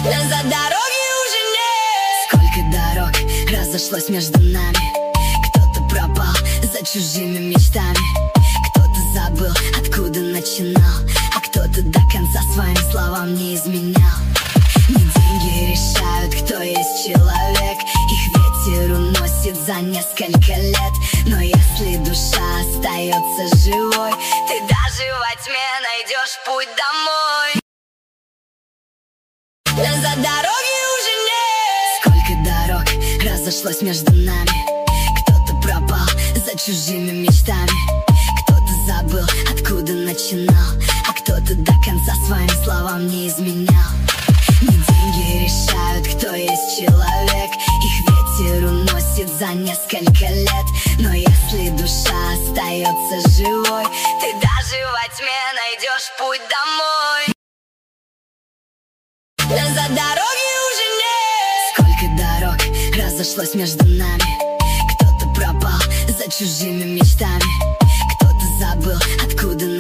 Назад дороги уже нет. Сколько дорог разошлось между нами. Кто-то пропал за чужими мечтами. Кто-то забыл, откуда начинал, а кто-то до конца своим словам не изменял. Не деньги решают, кто есть человек. Их ветер уносит за несколько лет. Но если душа остается живой, ты даже во тьме найдешь путь домой. Назад дороги уже нет. Сколько дорог разошлось между нами. Кто-то пропал за чужими мечтами. Кто-то забыл, откуда начинал, а кто-то до конца своим словам не изменял. Не деньги решают, кто есть человек. Их ветер уносит за несколько лет. Но если душа остается живой, ты даже во тьме найдешь путь домой. Назад дороги уже нет. Сколько дорог разошлось между нами. Кто-то пропал за чужими мечтами. Кто-то забыл, откуда